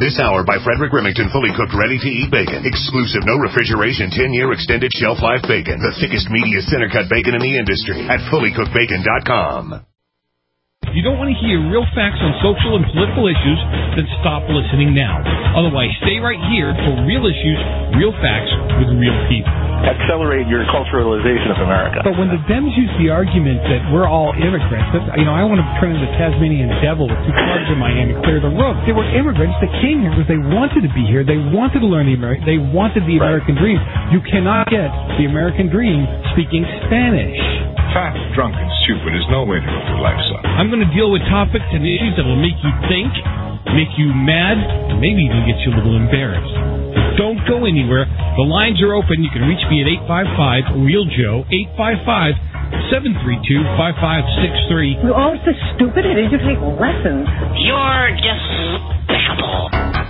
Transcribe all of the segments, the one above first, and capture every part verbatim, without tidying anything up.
This hour by Frederick Remington, fully cooked, ready-to-eat bacon. Exclusive, no refrigeration, ten-year extended shelf life bacon. The thickest, meatiest center-cut bacon in the industry at fully cooked bacon dot com. If you don't want to hear real facts on social and political issues, then stop listening now. Otherwise, stay right here for real issues, real facts with real people. Accelerate your culturalization of America. But when the Dems use the argument that we're all immigrants, that, you know, I want to turn into the Tasmanian devil with two clubs in my hand and clear the road. They were immigrants that came here because they wanted to be here. They wanted to learn the American. They wanted the American right. dream. You cannot get the American dream speaking Spanish. Fat, drunk, and stupid is no way to go through life, son. I'm going to deal with topics and issues that will make you think, make you mad, and maybe even get you a little embarrassed. Don't go anywhere. The lines are open. You can reach me at eight five five, real Joe, eight five five, seven three two, five five six three. You're all so stupid. It is you take lessons. You're despicable.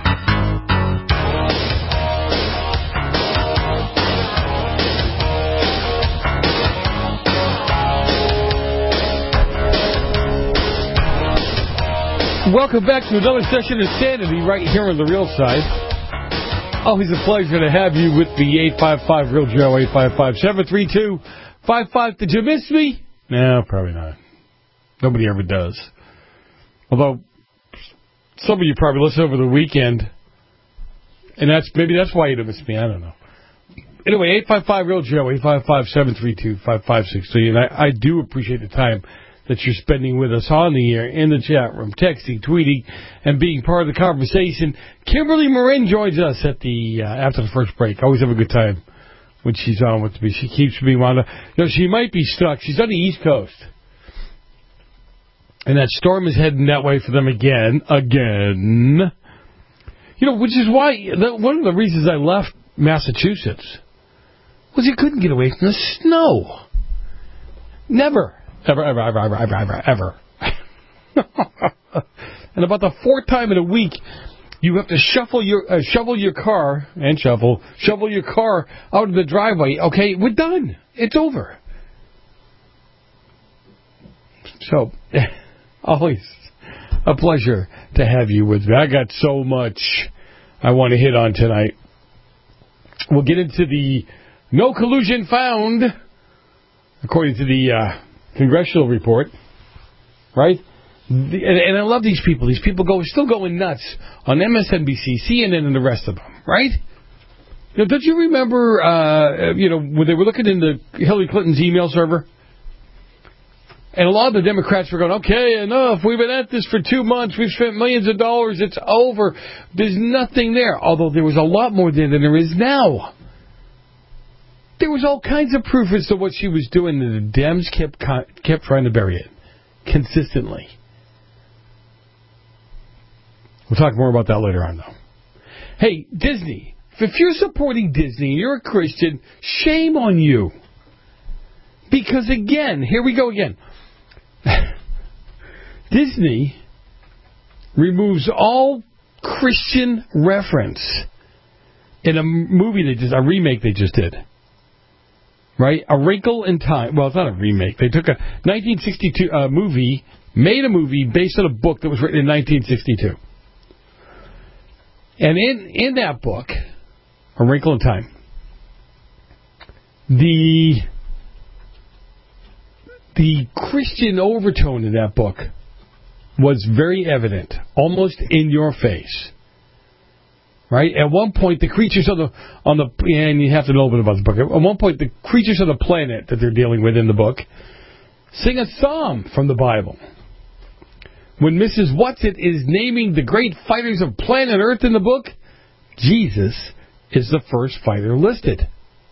Welcome back to another session of Sanity right here on The Real Side. Always a pleasure to have you with the eight five five, real Joe, eight five five, seven three two, five five. Did you miss me? No, probably not. Nobody ever does. Although, some of you probably listen over the weekend, and that's maybe that's why you don't miss me. I don't know. Anyway, eight five five, real Joe, eight five five, seven three two, five five six three. And I, I do appreciate the time that you're spending with us on the air, in the chat room, texting, tweeting, and being part of the conversation. Kimberly Marin joins us at the uh, after the first break. Always have a good time when she's on with me. She keeps me wound up. You know, she might be stuck. She's on the East Coast. And that storm is heading that way for them again. Again. You know, which is why, the, one of the reasons I left Massachusetts was you couldn't get away from the snow. Never. Ever, ever, ever, ever, ever, ever, ever. And about the fourth time in a week, you have to shuffle your uh, shovel your car and shovel shovel your car out of the driveway. Okay, we're done. It's over. So, always a pleasure to have you with me. I got so much I want to hit on tonight. We'll get into the no collusion found, according to the Uh, Congressional report, right? The, and, and I love these people. These people go still going nuts on M S N B C, C N N, and the rest of them, right? You know, don't you remember, uh, you know, when they were looking into Hillary Clinton's email server? And a lot of the Democrats were going, okay, enough. We've been at this for two months. We've spent millions of dollars. It's over. There's nothing there. Although there was a lot more there than there is now. There was all kinds of proof as to what she was doing, and the Dems kept kept trying to bury it consistently. We'll talk more about that later on, though. Hey, Disney. If you're supporting Disney and you're a Christian, shame on you. Because, again, here we go again. Disney removes all Christian reference in a movie they just, a remake they just did. Right? A Wrinkle in Time. Well, it's not a remake. They took a nineteen sixty-two uh, movie, made a movie based on a book that was written in nineteen sixty-two. And in, in that book, A Wrinkle in Time, the, the Christian overtone in that book was very evident, almost in your face. Right? At one point, the creatures on the, on the, and you have to know a little bit about the book. At one point, the creatures of the planet that they're dealing with in the book sing a psalm from the Bible. When Missus Whatsit is naming the great fighters of planet Earth in the book, Jesus is the first fighter listed.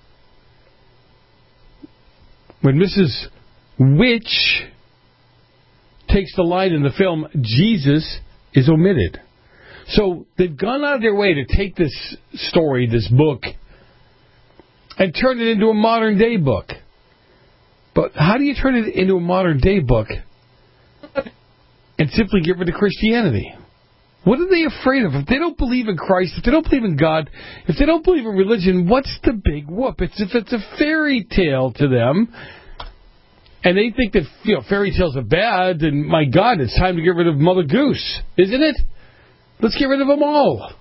When Missus Witch takes the line in the film, Jesus is omitted. So they've gone out of their way to take this story, this book, and turn it into a modern-day book. But how do you turn it into a modern-day book and simply get rid of Christianity? What are they afraid of? If they don't believe in Christ, if they don't believe in God, if they don't believe in religion, what's the big whoop? It's if it's a fairy tale to them, and they think that, you know, fairy tales are bad, then, my God, it's time to get rid of Mother Goose, isn't it? Let's get rid of them all.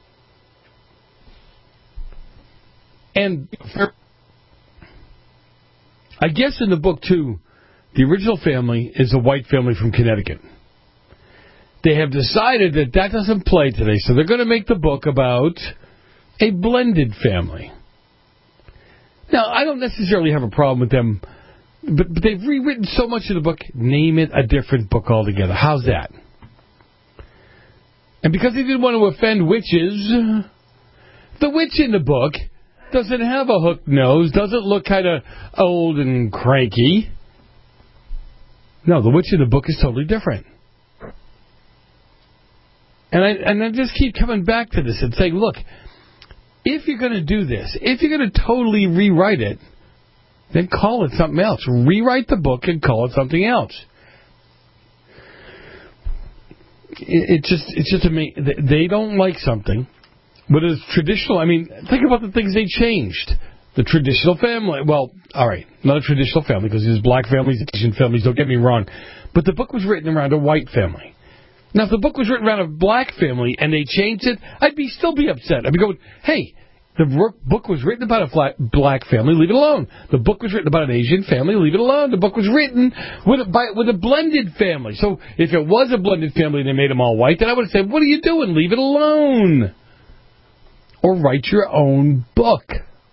And for, I guess in the book, too, the original family is a white family from Connecticut. They have decided that that doesn't play today, so they're going to make the book about a blended family. Now, I don't necessarily have a problem with them, but, but they've rewritten so much of the book, name it a different book altogether. How's that? And because they didn't want to offend witches, the witch in the book doesn't have a hooked nose, doesn't look kind of old and cranky. No, the witch in the book is totally different. And I and I just keep coming back to this and saying, look, if you're going to do this, if you're going to totally rewrite it, then call it something else. Rewrite the book and call it something else. It, it just it's just amazing. They don't like something. But it's traditional. I mean, think about the things they changed. The traditional family. Well, all right, not a traditional family because there's black families, Asian families, don't get me wrong. But the book was written around a white family. Now, if the book was written around a black family and they changed it, I'd be still be upset. I'd be going, hey, the book was written about a flat black family, leave it alone. The book was written about an Asian family, leave it alone. The book was written with a, by, with a blended family. So if it was a blended family and they made them all white, then I would have said, what are you doing? Leave it alone. Or write your own book.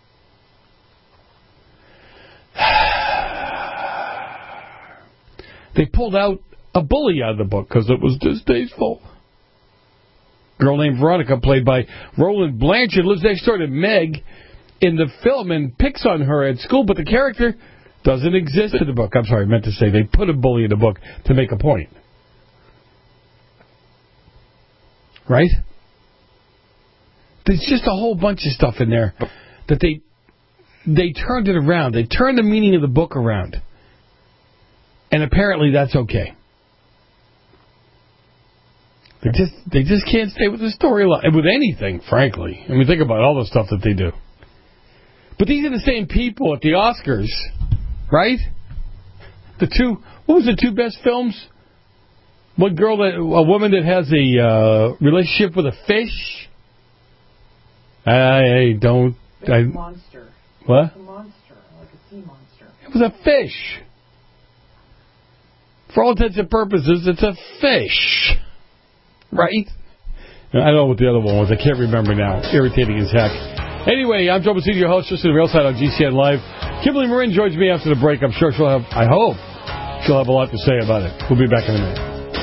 They pulled out a bully out of the book because it was distasteful. A girl named Veronica, played by Roland Blanchard, lives next door to Meg in the film and picks on her at school, but the character doesn't exist in the book. I'm sorry, I meant to say they put a bully in the book to make a point. Right? There's just a whole bunch of stuff in there that they they turned it around. They turned the meaning of the book around. And apparently that's okay. They just they just can't stay with the storyline, with anything, frankly. I mean, think about all the stuff that they do. But these are the same people at the Oscars, right? The two, what was the two best films? One girl, that a woman that has a uh, relationship with a fish. I don't. It's I, a monster. What? It's a monster, like a sea monster. It was a fish. For all intents and purposes, it's a fish. Right? I don't know what the other one was. I can't remember now. Irritating as heck. Anyway, I'm Joe Messina, your host, just to the Real Side on G C N Live. Kimberly Marin joins me after the break. I'm sure she'll have, I hope, she'll have a lot to say about it. We'll be back in a minute.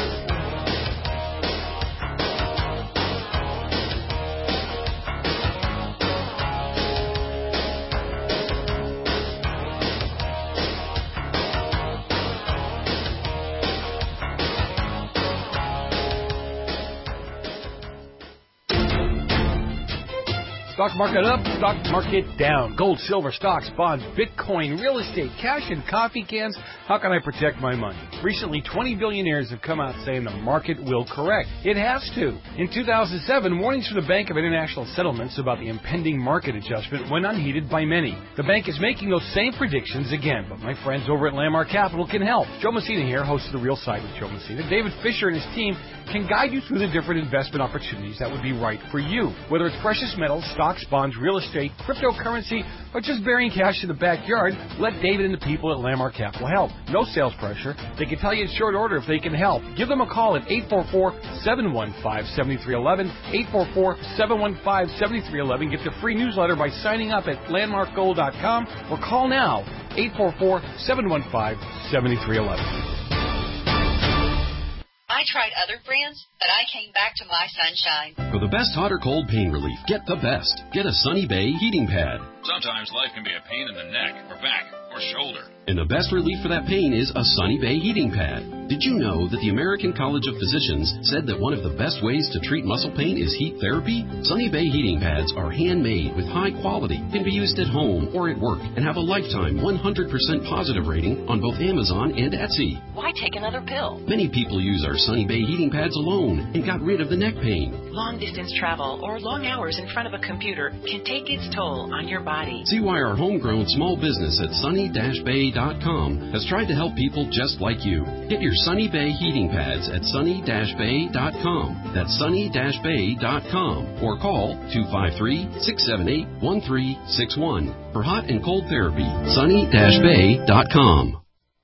Stock market up, stock market down. Gold, silver, stocks, bonds, Bitcoin, real estate, cash, and coffee cans. How can I protect my money? Recently, twenty billionaires have come out saying the market will correct. It has to. In two thousand seven, warnings from the Bank of International Settlements about the impending market adjustment went unheeded by many. The bank is making those same predictions again, but my friends over at Landmark Capital can help. Joe Messina here, host of The Real Side with Joe Messina. David Fisher and his team can guide you through the different investment opportunities that would be right for you. Whether it's precious metals, stocks, bonds, real estate, cryptocurrency, or just burying cash in the backyard, let David and the people at Landmark Capital help. No sales pressure. They can tell you in short order if they can help. Give them a call at eight four four, seven one five, seven three one one, eight four four, seven one five, seven three one one. Get the free newsletter by signing up at landmark gold dot com or call now, eight four four, seven one five, seven three one one. I tried other brands, but I came back to my Sunshine. For the best hot or cold pain relief, get the best. Get a Sunny Bay heating pad. Sometimes life can be a pain in the neck or back or shoulder. And the best relief for that pain is a Sunny Bay heating pad. Did you know that the American College of Physicians said that one of the best ways to treat muscle pain is heat therapy? Sunny Bay heating pads are handmade with high quality, can be used at home or at work, and have a lifetime one hundred percent positive rating on both Amazon and Etsy. Why take another pill? Many people use our Sunny Bay heating pads alone and got rid of the neck pain. Long distance travel or long hours in front of a computer can take its toll on your body. body. See why our homegrown small business at sunny dash bay dot com has tried to help people just like you. Get your Sunny Bay heating pads at sunny dash bay dot com. That's sunny dash bay dot com. Or call two five three, six seven eight, one three six one for hot and cold therapy. sunny dash bay dot com.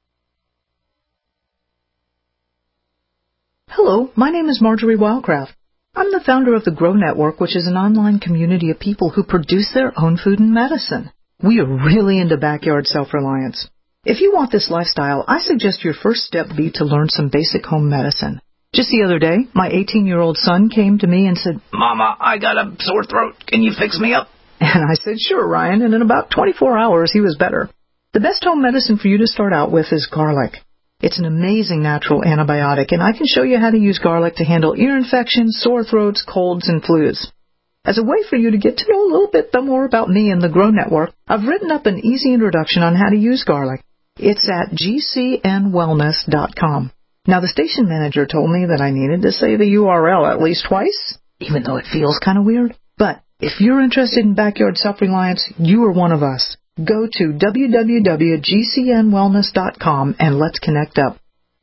Hello, my name is Marjorie Wildcraft. I'm the founder of the Grow Network, which is an online community of people who produce their own food and medicine. We are really into backyard self-reliance. If you want this lifestyle, I suggest your first step be to learn some basic home medicine. Just the other day, my eighteen-year-old son came to me and said, "Mama, I got a sore throat. Can you fix me up?" And I said, "Sure, Ryan," and in about twenty-four hours, he was better. The best home medicine for you to start out with is garlic. It's an amazing natural antibiotic, and I can show you how to use garlic to handle ear infections, sore throats, colds, and flus. As a way for you to get to know a little bit more about me and the Grow Network, I've written up an easy introduction on how to use garlic. It's at g c n wellness dot com. Now, the station manager told me that I needed to say the U R L at least twice, even though it feels kind of weird. But if you're interested in backyard self-reliance, you are one of us. Go to w w w dot g c n wellness dot com and let's connect up.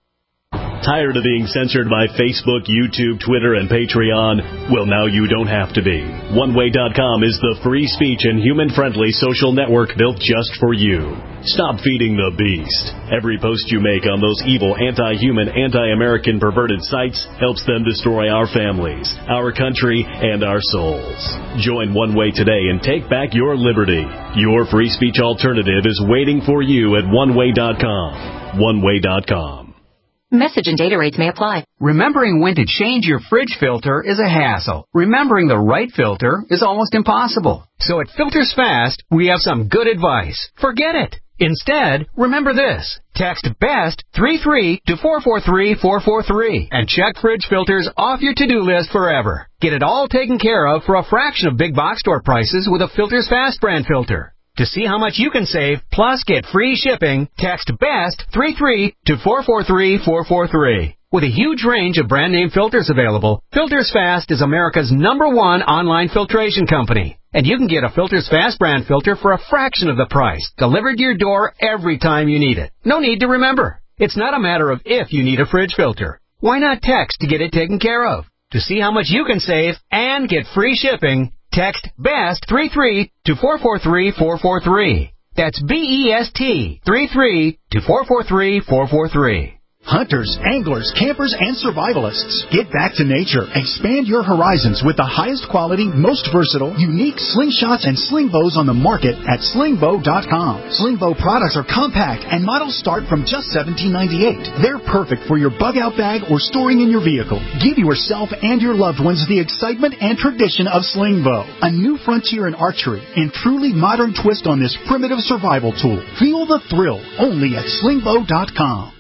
Tired of being censored by Facebook, YouTube, Twitter, and Patreon? Well, now you don't have to be. one way dot com is the free speech and human-friendly social network built just for you. Stop feeding the beast. Every post you make on those evil, anti-human, anti-American perverted sites helps them destroy our families, our country, and our souls. Join One Way today and take back your liberty. Your free speech alternative is waiting for you at one way dot com. one way dot com. Message and data rates may apply. Remembering when to change your fridge filter is a hassle. Remembering the right filter is almost impossible. So at Filters Fast, we have some good advice. Forget it. Instead, remember this. Text BEST three three to four four three four four three and check fridge filters off your to-do list forever. Get it all taken care of for a fraction of big box store prices with a Filters Fast brand filter. To see how much you can save, plus get free shipping, text BEST three three to four four three four four three. With a huge range of brand name filters available, Filters Fast is America's number one online filtration company. And you can get a Filters Fast brand filter for a fraction of the price, delivered to your door every time you need it. No need to remember. It's not a matter of if you need a fridge filter. Why not text to get it taken care of? To see how much you can save and get free shipping, text BEST three three to four four three four four three. That's B E S T three three to four four three four four three. Hunters, anglers, campers, and survivalists, get back to nature. Expand your horizons with the highest quality, most versatile, unique slingshots and sling bows on the market at sling bow dot com. Sling bow products are compact and models start from just seventeen ninety-eight. They're perfect for your bug-out bag or storing in your vehicle. Give yourself and your loved ones the excitement and tradition of sling bow, a new frontier in archery and truly modern twist on this primitive survival tool. Feel the thrill only at sling bow dot com.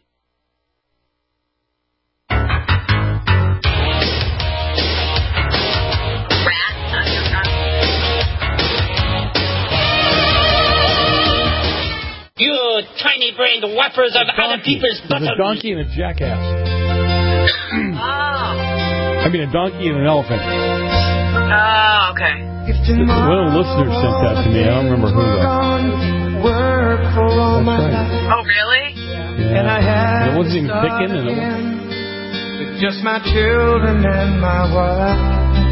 You tiny-brained whoppers of other people's buttons. There's a donkey and a jackass. Oh. I mean, a donkey and an elephant. Oh, okay. One of the listeners sent that to me. I don't remember who, though. That's right. Oh, really? Yeah. And I had it wasn't even picking, and it wasn't... Just my children and my wife.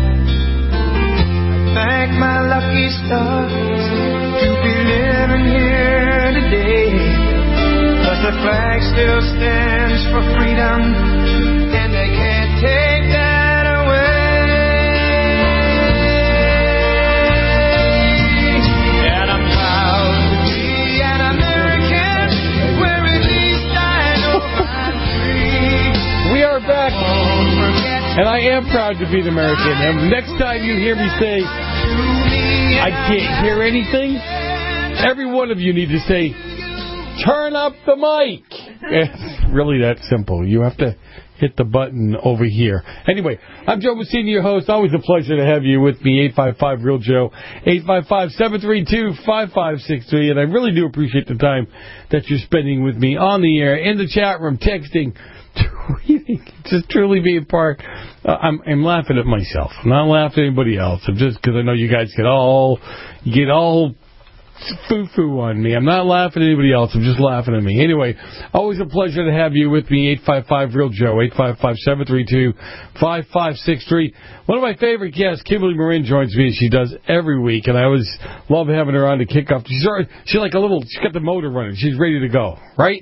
Thank my lucky stars to be living here today. 'Cause the flag still stands for freedom, and they can't take that away. And I'm proud to be an American, where at least I know I'm free. We are back. And I am proud to be an American. And next time you hear me say, I can't hear anything, every one of you need to say, turn up the mic. It's really that simple. You have to hit the button over here. Anyway, I'm Joe Messina, your host. Always a pleasure to have you with me. eight five five real Joe, eight five five, seven three two, five five six three. And I really do appreciate the time that you're spending with me on the air, in the chat room, texting, just truly being part. Uh, I'm, I'm laughing at myself. I'm not laughing at anybody else. I'm just because I know you guys get all you get all foo-foo on me. I'm not laughing at anybody else. I'm just laughing at me. Anyway, always a pleasure to have you with me. eight five five real Joe. eight five five, seven three two, five five six three. One of my favorite guests, Kimberly Marin, joins me as she does every week, and I always love having her on to kick off. She's already, she's like a little. She's got the motor running. She's ready to go. Right?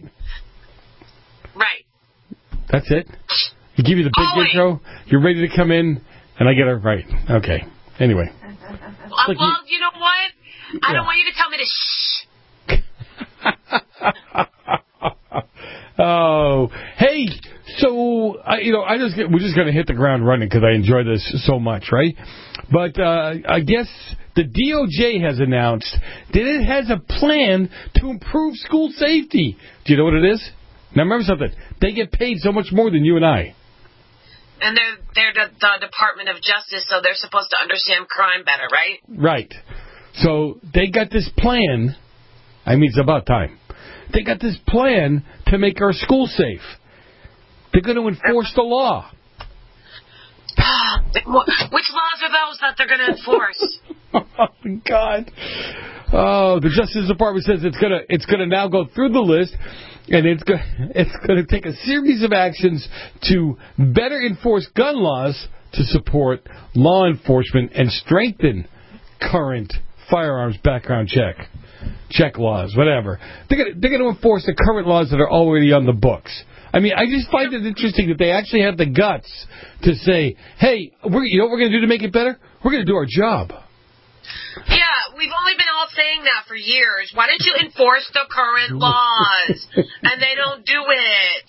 Right. That's it? You give you the big Always. intro, you're ready to come in, and I get her right. Okay. Anyway. Uh, Like well, you, you know what? I yeah. don't want you to tell me to shh. Oh, hey, so, I, you know, I just we're just going to hit the ground running because I enjoy this so much, right? But uh, I guess the D O J has announced that it has a plan to improve school safety. Do you know what it is? Now, remember something. They get paid so much more than you and I. And they're they're the, the Department of Justice, so they're supposed to understand crime better, right? Right. So they got this plan. I mean, it's about time. They got this plan to make our school safe. They're going to enforce the law. Which laws are those that they're going to enforce? Oh, God. Oh, the Justice Department says it's going to it's going to now go through the list, and it's going it's going to take a series of actions to better enforce gun laws to support law enforcement and strengthen current firearms background check, check laws, whatever. They're going to, they're going to enforce the current laws that are already on the books. I mean, I just find it interesting that they actually have the guts to say, hey, we're, you know what we're going to do to make it better? We're going to do our job. Yeah, we've only been all saying that for years. Why don't you enforce the current laws? And they don't do it.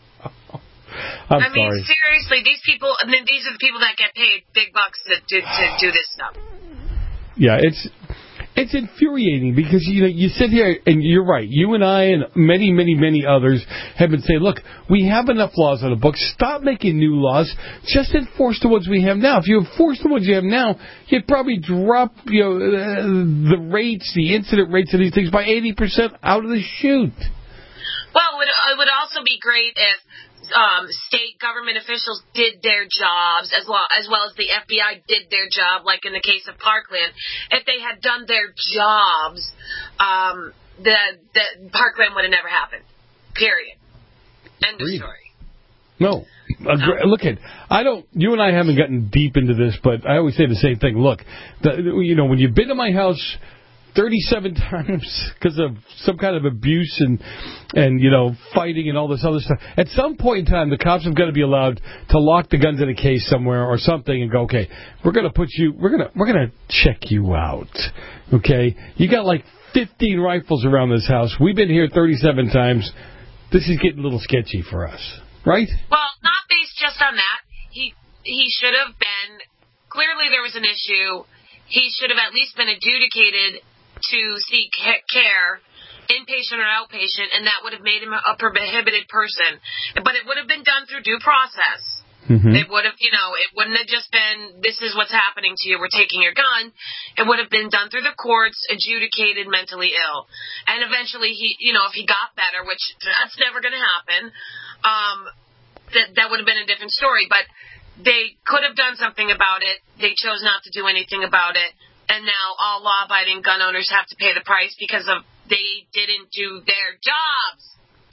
I'm I mean, sorry. seriously, these people, I mean, these are the people that get paid big bucks to, to, to do this stuff. Yeah, it's it's infuriating because you know you sit here and you're right. You and I and many, many, many others have been saying, look, we have enough laws on the books. Stop making new laws. Just enforce the ones we have now. If you enforce the ones you have now, you'd probably drop you know uh, the rates, the incident rates of these things by eighty percent out of the chute. Well, it would, it would also be great if Um, state government officials did their jobs as well as well as the F B I did their job, like in the case of Parkland. If they had done their jobs, um, the, the Parkland would have never happened. Period. End of story. No. Look at, I don't, you and I haven't gotten deep into this, but I always say the same thing. Look, the, you know, when you've been to my house thirty-seven times because of some kind of abuse and, and, you know, fighting and all this other stuff. At some point in time, the cops have got to be allowed to lock the guns in a case somewhere or something and go, okay, we're going to put you, we're going to, we're going to check you out. Okay. You got like fifteen rifles around this house. We've been here thirty-seven times. This is getting a little sketchy for us. Right? Well, not based just on that. He, he should have been, clearly there was an issue. He should have at least been adjudicated to seek care, inpatient or outpatient, and that would have made him a prohibited person. But it would have been done through due process. Mm-hmm. It would have, you know, it wouldn't have just been, this is what's happening to you, we're taking your gun. It would have been done through the courts, adjudicated mentally ill. And eventually, he, you know, if he got better, which that's never going to happen, um, that, that would have been a different story. But they could have done something about it. They chose not to do anything about it. And now all law-abiding gun owners have to pay the price because of they didn't do their jobs.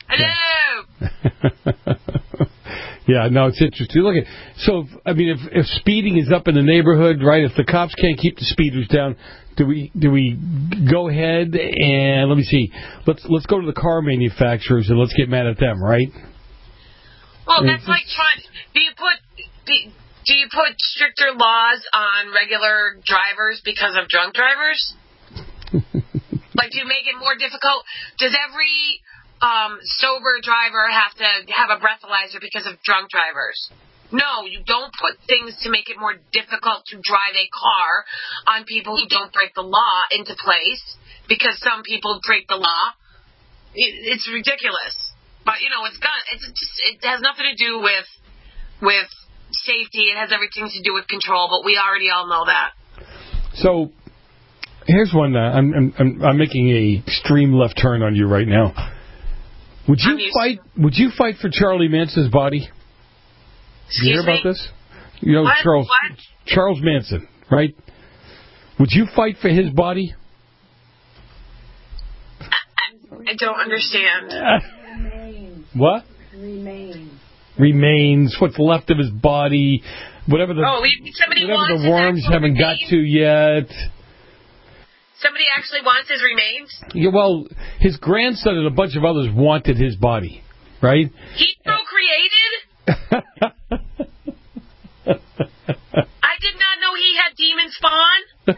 Hello. Yeah, no, it's interesting. Look at so. I mean, if if speeding is up in the neighborhood, right? If the cops can't keep the speeders down, do we do we go ahead and let me see? Let's let's go to the car manufacturers and let's get mad at them, right? Well, that's like trying. Do you put? Do, Do you put stricter laws on regular drivers because of drunk drivers? Like, do you make it more difficult? Does every um, sober driver have to have a breathalyzer because of drunk drivers? No, you don't put things to make it more difficult to drive a car on people who don't break the law into place because some people break the law. It, it's ridiculous. But, you know, it's got, it's just, it has nothing to do with with... safety. It has everything to do with control, but we already all know that. So, here's one. Uh, I'm, I'm I'm making a extreme left turn on you right now. Would you fight? To. Would you fight for Charlie Manson's body? Excuse you hear me? about this? You know what? Charles What? Charles Manson, right? Would you fight for his body? I, I don't understand. Remains. What? Remains. Remains. What's left of his body? Whatever the oh, somebody whatever wants the worms haven't remains? got to yet. Somebody actually wants his remains? Yeah, well, his grandson and a bunch of others wanted his body, right? He procreated? I did not know he had demon spawn.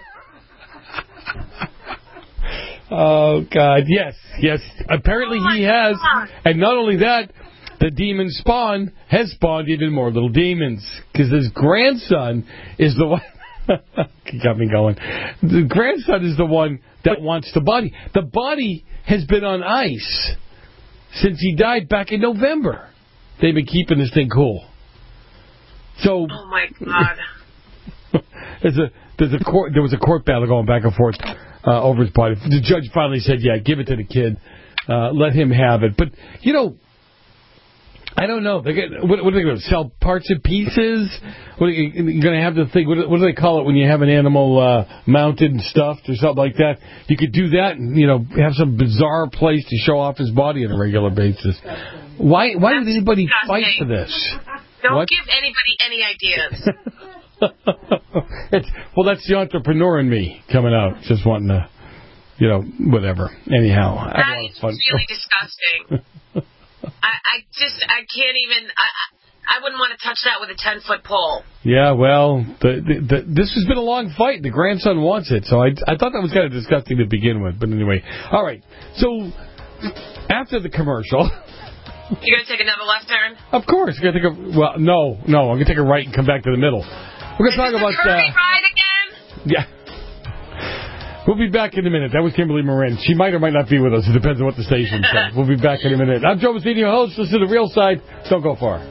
Oh, God, yes, yes. Apparently oh he has. God. And not only that, the demon spawn has spawned even more little demons. Because his grandson is the one... He got me going. The grandson is the one that wants the body. The body has been on ice since he died back in November. They've been keeping this thing cool. So, oh my God! there's a there's a court there was a court battle going back and forth uh, over his body. The judge finally said, "Yeah, give it to the kid, uh, let him have it." But you know, I don't know. They get, what, what are they going to sell? Parts and pieces? What are you, you're going to have to think? What, what do they call it when you have an animal uh, mounted and stuffed or something like that? You could do that and you know have some bizarre place to show off his body on a regular basis. Why? Why That's would anybody disgusting. fight for this? Don't what? give anybody any ideas. it's, well, that's the entrepreneur in me coming out, just wanting to, you know, whatever. Anyhow, I that is really disgusting. I, I just, I can't even, I, I wouldn't want to touch that with a ten-foot pole. Yeah, well, the, the, the, this has been a long fight. The grandson wants it, so I, I thought that was kind of disgusting to begin with. But anyway, all right. So after the commercial... You going to take another left turn? Of course. You're gonna take a, well, no, no. I'm going to take a right and come back to the middle. We're going to talk about... Is this a curvy uh, ride again? Yeah. We'll be back in a minute. That was Kimberly Moran. She might or might not be with us. It depends on what the station says. We'll be back in a minute. I'm Joe Messini, your host. Listen to The Real Side. Don't go far.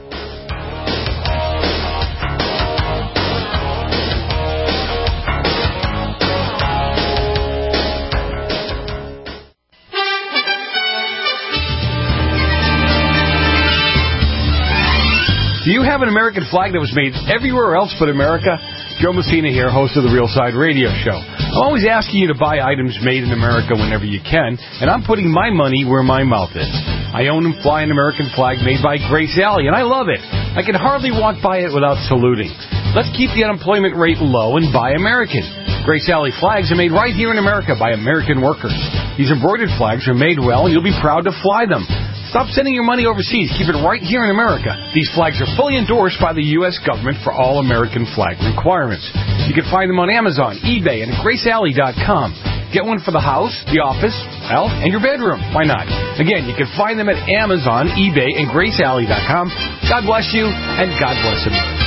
Do you have an American flag that was made everywhere else but America? Joe Messina here, host of the Real Side Radio Show. I'm always asking you to buy items made in America whenever you can, and I'm putting my money where my mouth is. I own and fly an American flag made by Grace Alley, and I love it. I can hardly walk by it without saluting. Let's keep the unemployment rate low and buy American. Grace Alley flags are made right here in America by American workers. These embroidered flags are made well, and you'll be proud to fly them. Stop sending your money overseas. Keep it right here in America. These flags are fully endorsed by the U S government for all American flag requirements. You can find them on Amazon, eBay, and at grace alley dot com. Get one for the house, the office, well, and your bedroom. Why not? Again, you can find them at Amazon, eBay, and grace alley dot com. God bless you, and God bless America.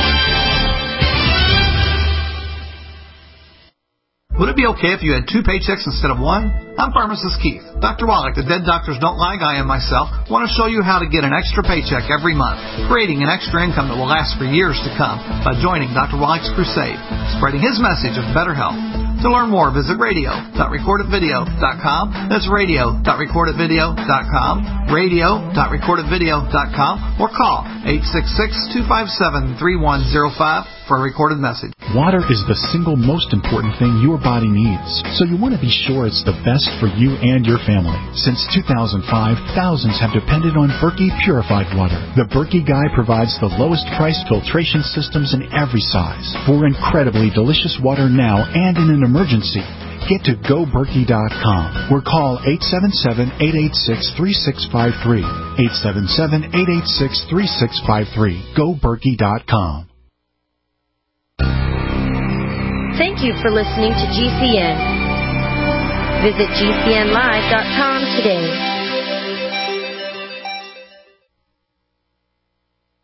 Would it be okay if you had two paychecks instead of one? I'm Pharmacist Keith. Doctor Wallach, the Dead Doctors Don't Lie guy, and myself want to show you how to get an extra paycheck every month, creating an extra income that will last for years to come by joining Doctor Wallach's crusade, spreading his message of better health. To learn more, visit radio dot record it video dot com. That's radio dot record it video dot com, radio dot record it video dot com, or call eight six six, two five seven, three one zero five for a recorded message. Water is the single most important thing your body needs, so you want to be sure it's the best for you and your family. Since two thousand five, thousands have depended on Berkey purified water. The Berkey Guy provides the lowest price filtration systems in every size for incredibly delicious water now and in an emergency. Get to go berkey dot com or call eight seven seven, eight eight six, three six five three. eight seven seven, eight eight six, three six five three. go berkey dot com. Thank you for listening to G C N. Visit G C N live dot com today.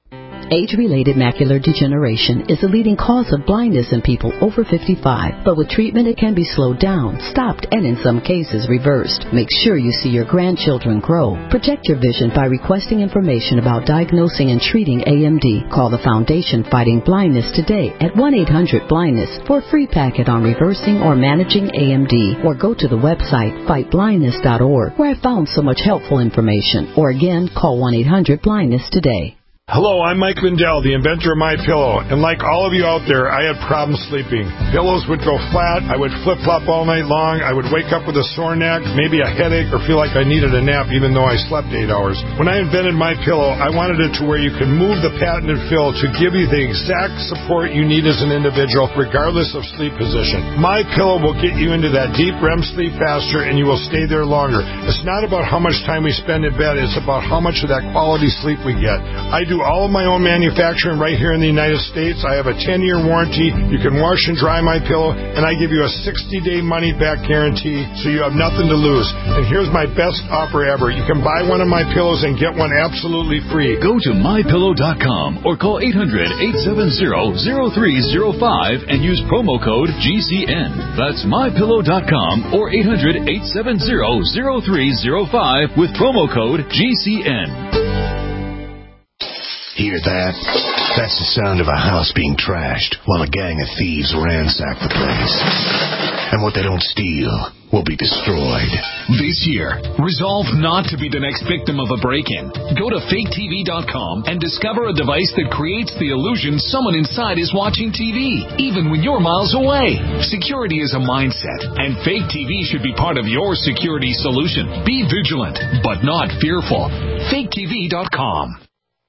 Age-related macular degeneration is the leading cause of blindness in people over fifty-five, but with treatment it can be slowed down, stopped, and in some cases reversed. Make sure you see your grandchildren grow. Protect your vision by requesting information about diagnosing and treating A M D. Call the Foundation Fighting Blindness today at one eight hundred blindness for a free packet on reversing or managing A M D, or go to the website fight blindness dot org, where I found so much helpful information. Or again, call one eight hundred blindness today. Hello, I'm Mike Lindell, the inventor of MyPillow, and like all of you out there, I had problems sleeping. Pillows would go flat, I would flip-flop all night long, I would wake up with a sore neck, maybe a headache, or feel like I needed a nap even though I slept eight hours. When I invented MyPillow, I wanted it to where you can move the patented fill to give you the exact support you need as an individual, regardless of sleep position. MyPillow will get you into that deep R E M sleep faster, and you will stay there longer. It's not about how much time we spend in bed, it's about how much of that quality sleep we get. I do all of my own manufacturing right here in the United States. I have a ten-year warranty. You can wash and dry my pillow, and I give you a sixty-day money-back guarantee, so you have nothing to lose. And here's my best offer ever. You can buy one of my pillows and get one absolutely free. Go to my pillow dot com or call eight hundred, eight seven zero, zero three zero five and use promo code G C N. That's my pillow dot com or eight hundred, eight seven zero, zero three zero five with promo code G C N. Hear that? That's the sound of a house being trashed while a gang of thieves ransack the place. And what they don't steal will be destroyed. This year, resolve not to be the next victim of a break-in. Go to fake T V dot com and discover a device that creates the illusion someone inside is watching T V, even when you're miles away. Security is a mindset, and Fake T V should be part of your security solution. Be vigilant, but not fearful. fake T V dot com.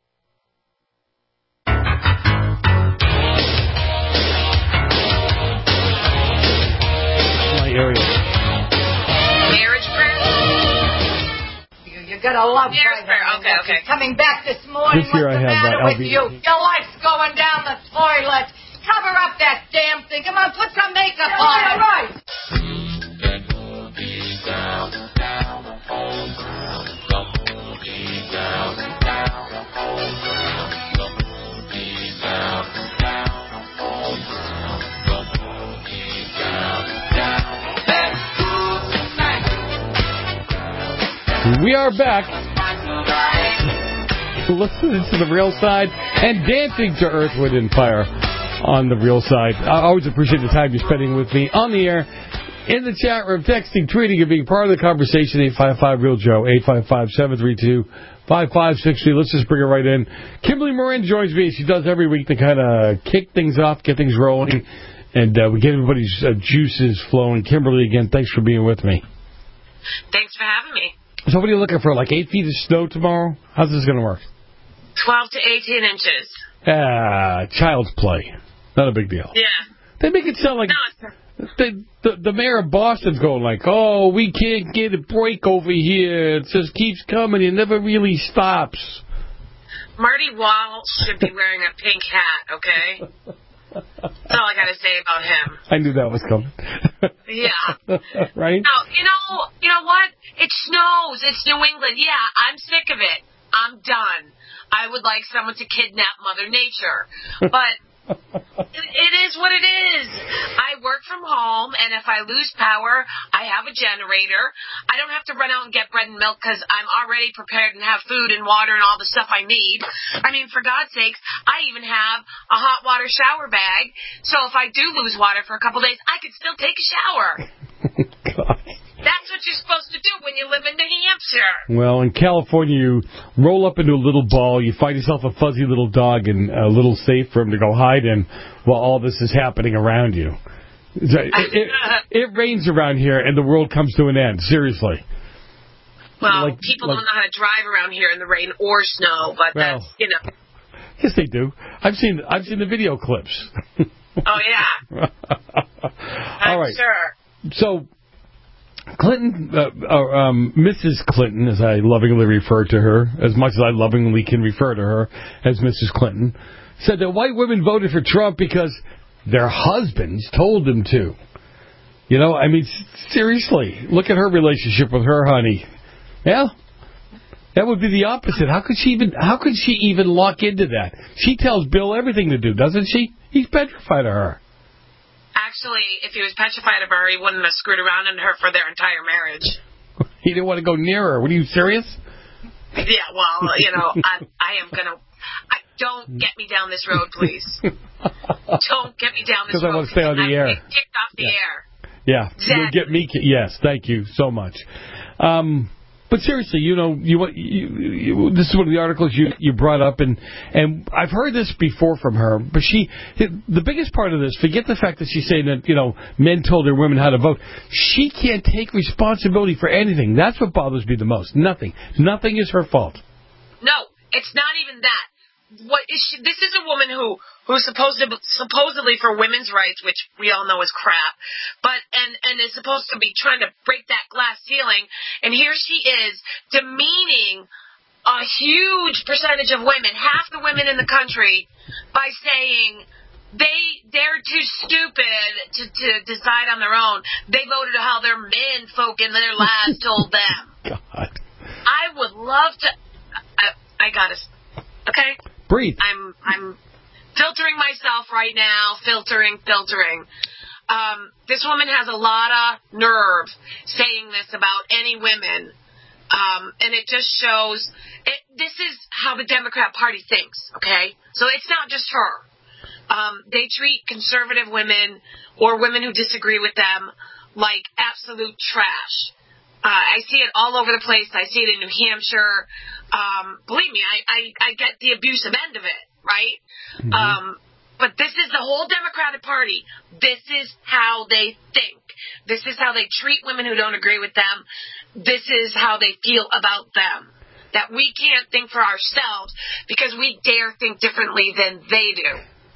Area. Marriage prayer? You, you gotta love Marriage prayer. Okay, okay. Coming back this morning. This year What's I the have, matter uh, with L B. you? Your life's going down the toilet. Cover up that damn thing. Come on, put some makeup on. All right. We are back. Listening to the Real Side and dancing to Earth, Wind, and Fire on the Real Side. I always appreciate the time you're spending with me on the air, in the chat room, texting, tweeting, and being part of the conversation. eight five five real Joe, eight five five, seven three two, five five six three. Let's just bring her right in. Kimberly Moran joins me. She does every week to kind of kick things off, get things rolling, and uh, we get everybody's uh, juices flowing. Kimberly, again, thanks for being with me. Thanks for having me. So what are you looking for, like eight feet of snow tomorrow? How's this going to work? twelve to eighteen inches. Ah, child's play. Not a big deal. Yeah. They make it sound like no, the, the the mayor of Boston's going like, oh, we can't get a break over here. It just keeps coming. It never really stops. Marty Walsh should be wearing a pink hat, okay? That's all I got to say about him. I knew that was coming. Yeah. Right? No, you know, you know what? It snows. It's New England. Yeah, I'm sick of it. I'm done. I would like someone to kidnap Mother Nature. But it, it is what it is. I work from home, and if I lose power, I have a generator. I don't have to run out and get bread and milk because I'm already prepared and have food and water and all the stuff I need. I mean, for God's sakes, I even have a hot water shower bag, so if I do lose water for a couple days, I could still take a shower. God. That's what you're supposed to do when you live in New Hampshire. Well, in California, you roll up into a little ball, you find yourself a fuzzy little dog and a little safe for him to go hide in while all this is happening around you. It, it, it rains around here, and the world comes to an end. Seriously. Well, like, people like, don't know how to drive around here in the rain or snow, but well, that's, you know. Yes, they do. I've seen I've seen the video clips. Oh, yeah. I'm all right. sure. So, Clinton, uh, uh, um, Missus Clinton, as I lovingly refer to her, as much as I lovingly can refer to her as Missus Clinton, said that white women voted for Trump because their husbands told them to. You know, I mean, seriously, look at her relationship with her honey. Yeah? That would be the opposite. How could she even? How could she even lock into that? She tells Bill everything to do, doesn't she? He's petrified of her. Actually, if he was petrified of her, he wouldn't have screwed around in her for their entire marriage. He didn't want to go near her. What, are you serious? Yeah, well, you know, I, I am gonna. I, don't get me down this road, please. Don't get me down this road. Because I want to stay on the I'm air. Kicked off the yeah. air. Yeah, Exactly. You'll get me. Yes, thank you so much. Um, but seriously, you know, you, you, you this is one of the articles you you brought up, and and I've heard this before from her. But she, the biggest part of this, forget the fact that she's saying that you know men told their women how to vote. She can't take responsibility for anything. That's what bothers me the most. Nothing. Nothing is her fault. No, it's not even that. What is she, this is a woman who who's supposed to supposedly for women's rights, which we all know is crap, but and and is supposed to be trying to break that glass ceiling, and here she is demeaning a huge percentage of women, half the women in the country, by saying they they're too stupid to to decide on their own. They voted how their men folk in their lives told them. God, I would love to. I, I gotta. Okay. Breathe. I'm I'm filtering myself right now, filtering, filtering. Um, this woman has a lot of nerve saying this about any women, um, and it just shows. It, this is how the Democrat Party thinks. Okay, so it's not just her. Um, they treat conservative women or women who disagree with them like absolute trash. Uh, I see it all over the place. I see it in New Hampshire. Um, believe me, I, I, I get the abusive end of it, right? Mm-hmm. Um, but this is the whole Democratic Party. This is how they think. This is how they treat women who don't agree with them. This is how they feel about them. That we can't think for ourselves because we dare think differently than they do.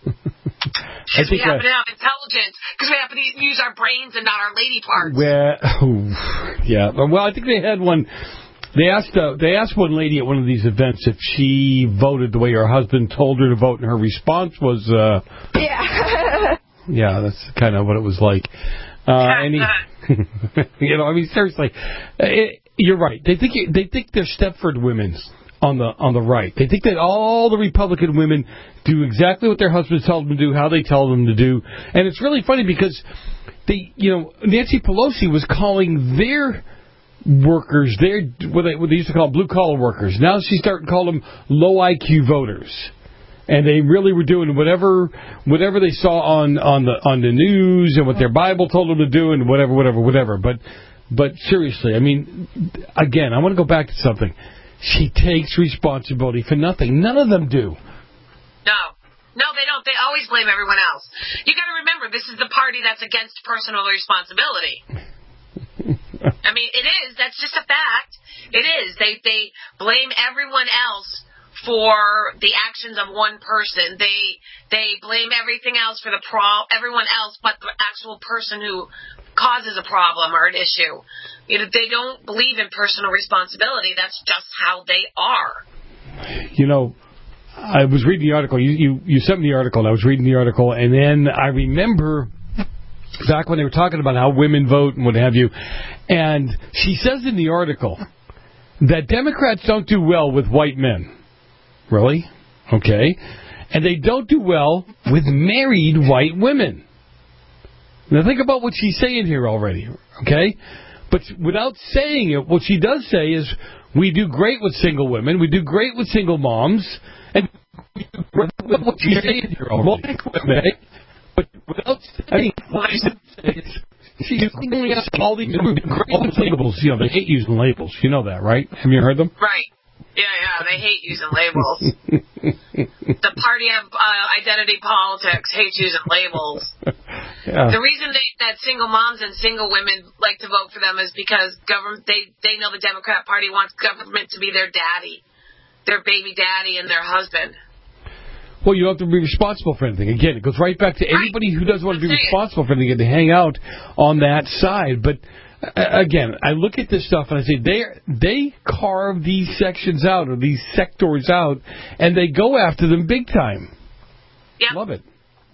Because we happen I, to have intelligence, because we happen to use our brains and not our lady parts. Well, yeah. Well, I think they had one. They asked uh, they asked one lady at one of these events if she voted the way her husband told her to vote, and her response was, uh, "Yeah, yeah, that's kind of what it was like." Uh, and he, you know, I mean, seriously, it, you're right. They think they think they're Stepford women's on the on the right. They think that all the Republican women do exactly what their husbands tell them to do, how they tell them to do, and it's really funny because they, you know, Nancy Pelosi was calling their workers, their what they, what they used to call blue collar workers. Now she's starting to call them low I Q voters, and they really were doing whatever whatever they saw on on the on the news and what their Bible told them to do and whatever whatever whatever. But but seriously, I mean, again, I want to go back to something. She takes responsibility for nothing. None of them do. No. No, they don't. They always blame everyone else. You got to remember, this is the party that's against personal responsibility. I mean, it is. That's just a fact. It is. They they blame everyone else for the actions of one person. They they blame everything else for the pro everyone else but the actual person who causes a problem or an issue. You know, they don't believe in personal responsibility. That's just how they are. You know, I was reading the article. You, you, you sent me the article, and I was reading the article, and then I remember back when they were talking about how women vote and what have you, and she says in the article that Democrats don't do well with white men. Really? Okay. And they don't do well with married white women. Now think about what she's saying here already, okay? But without saying it, what she does say is, we do great with single women, we do great with single moms, and what she's saying here already, okay? But without saying what she's using all these labels, you know, they hate using labels, you know that, right? Have you heard them? Right. Yeah, yeah, they hate using labels. The party of uh, identity politics hates using labels. Yeah. The reason they, that single moms and single women like to vote for them is because government they, they know the Democrat Party wants government to be their daddy, their baby daddy and their husband. Well, you don't have to be responsible for anything. Again, it goes right back to anybody who doesn't want to be responsible for anything to hang out on that side. But again, I look at this stuff and I say they they carve these sections out or these sectors out, and they go after them big time. Yep. Love it.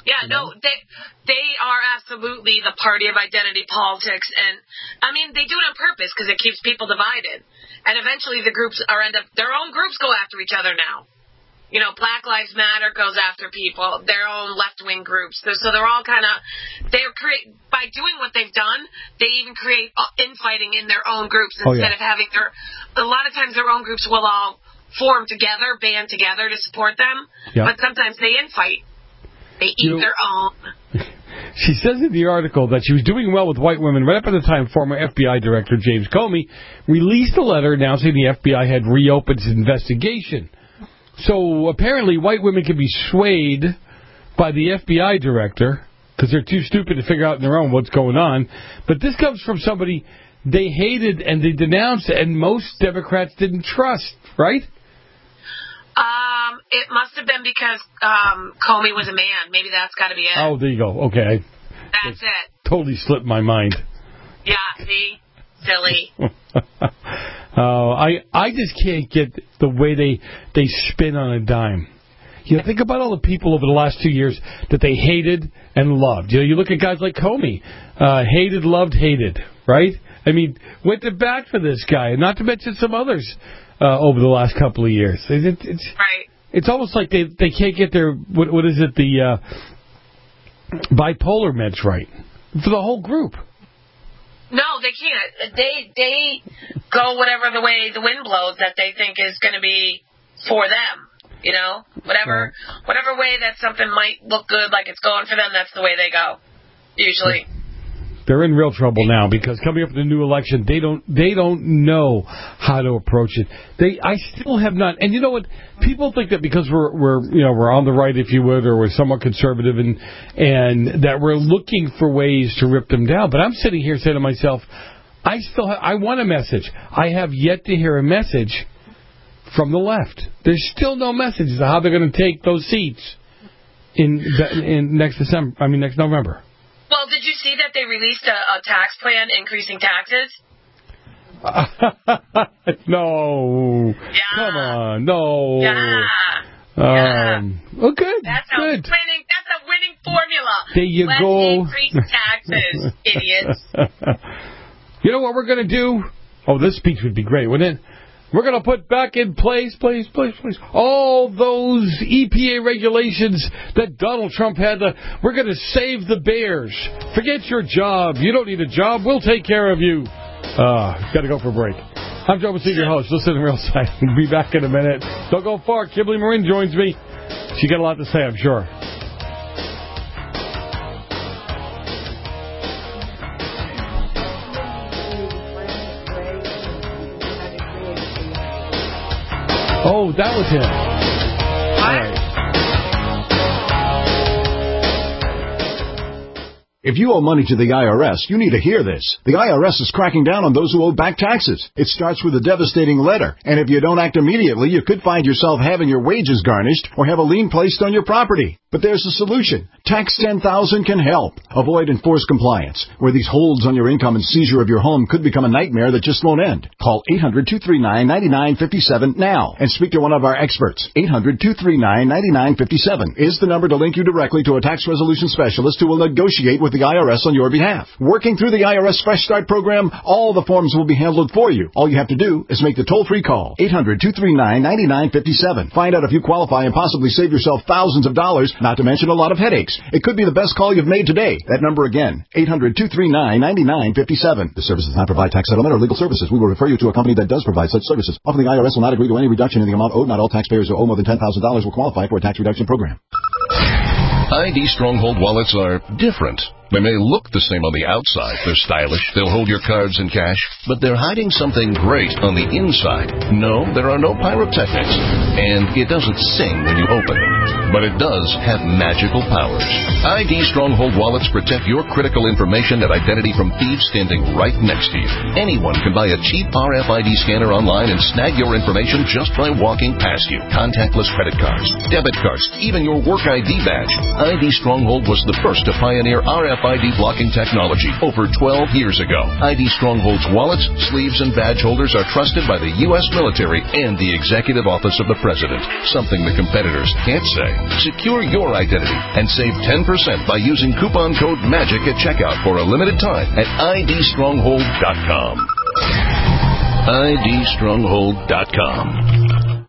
Yeah, no, they they are absolutely the party of identity politics, and I mean they do it on purpose because it keeps people divided, and eventually the groups are end up their own groups go after each other now. You know, Black Lives Matter goes after people, their own left wing groups, so, so they're all kind of they're create by doing what they've done, they even create infighting in their own groups instead oh, yeah. of having their. A lot of times their own groups will all form together, band together to support them, yeah. but sometimes they infight. They eat you know, their own. She says in the article that she was doing well with white women right up at the time former F B I Director James Comey released a letter announcing the F B I had reopened its investigation. So apparently white women can be swayed by the F B I Director because they're too stupid to figure out on their own what's going on. But this comes from somebody they hated and they denounced and most Democrats didn't trust, right? Um, it must have been because um, Comey was a man. Maybe that's got to be it. Oh, there you go. Okay. That's it. Totally slipped my mind. Yeah, see? Silly. uh, I I just can't get the way they, they spin on a dime. You know, think about all the people over the last two years that they hated and loved. You know, you look at guys like Comey. Uh, hated, loved, hated, right? I mean, went to bat for this guy, and not to mention some others. Uh, over the last couple of years, it, it's right. It's almost like they they can't get their what what is it the uh, bipolar meds right for the whole group. No, they can't. They they go whatever the way the wind blows that they think is going to be for them. You know, whatever right. whatever way that something might look good, like it's going for them, that's the way they go. Usually. They're in real trouble now because coming up with the new election, they don't they don't know how to approach it. They I still have not. And you know what? People think that because we're we're you know we're on the right, if you would, or we're somewhat conservative, and and that we're looking for ways to rip them down. But I'm sitting here saying to myself, I still have, I want a message. I have yet to hear a message from the left. There's still no message as to how they're going to take those seats in in next December. I mean next November. Well, did you see that they released a, a tax plan increasing taxes? no. Yeah. Come on. No. Yeah. Um, yeah. Oh, good. That's good. a winning. That's a winning formula. There you Let's go. increase taxes, idiots. You know what we're going to do? Oh, this speech would be great, wouldn't it? We're going to put back in place, place, place, place, all those E P A regulations that Donald Trump had. To, we're going to save the bears. Forget your job. You don't need a job. We'll take care of you. Uh, got to go for a break. I'm Joe Basile, your host. Listen to Real Side. We'll be back in a minute. Don't go far. Kimberly Marin joins me. She got a lot to say, I'm sure. Oh, that was him. All right. If you owe money to the I R S, you need to hear this. The I R S is cracking down on those who owe back taxes. It starts with a devastating letter, and if you don't act immediately, you could find yourself having your wages garnished or have a lien placed on your property. But there's a solution. Tax ten thousand can help. Avoid enforced compliance, where these holds on your income and seizure of your home could become a nightmare that just won't end. Call eight hundred, two three nine, nine nine five seven now and speak to one of our experts. eight hundred, two three nine, nine nine five seven is the number to link you directly to a tax resolution specialist who will negotiate with the I R S on your behalf. Working through the I R S Fresh Start program, all the forms will be handled for you. All you have to do is make the toll-free call. eight hundred, two three nine, nine nine five seven. Find out if you qualify and possibly save yourself thousands of dollars, not to mention a lot of headaches. It could be the best call you've made today. That number again, eight hundred, two three nine, nine nine five seven. The service does not provide tax settlement or legal services. We will refer you to a company that does provide such services. Often the I R S will not agree to any reduction in the amount owed. Not all taxpayers who owe more than ten thousand dollars will qualify for a tax reduction program. I D Stronghold wallets are different. They may look the same on the outside. They're stylish. They'll hold your cards and cash. But they're hiding something great on the inside. No, there are no pyrotechnics. And it doesn't sing when you open it. But it does have magical powers. I D Stronghold wallets protect your critical information and identity from thieves standing right next to you. Anyone can buy a cheap R F I D scanner online and snag your information just by walking past you. Contactless credit cards, debit cards, even your work I D badge. I D Stronghold was the first to pioneer R F I D blocking technology over twelve years ago. I D Stronghold's wallets, sleeves, and badge holders are trusted by the U S military and the Executive Office of the President, something the competitors can't say. Secure your identity and save ten percent by using coupon code MAGIC at checkout for a limited time at I D stronghold dot com. I D stronghold dot com.